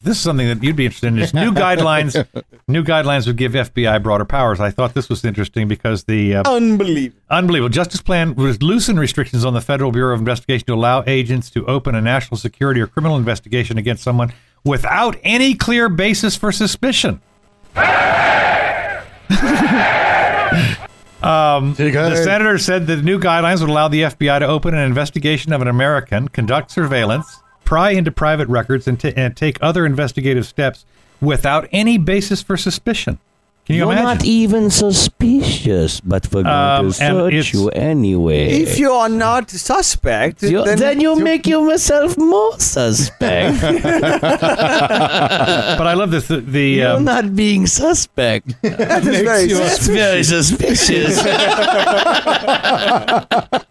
this is something that you'd be interested in. Is new guidelines would give FBI broader powers. I thought this was interesting because the unbelievable justice plan would loosen restrictions on the Federal Bureau of Investigation to allow agents to open a national security or criminal investigation against someone without any clear basis for suspicion. The senator said that the new guidelines would allow the FBI to open an investigation of an American, conduct surveillance, pry into private records, and take other investigative steps without any basis for suspicion. Can you imagine? You're not even suspicious, but we're going to search you anyway. If you are not suspect, then you make yourself more suspect. But I love this. You're not being suspect. that is very very suspicious.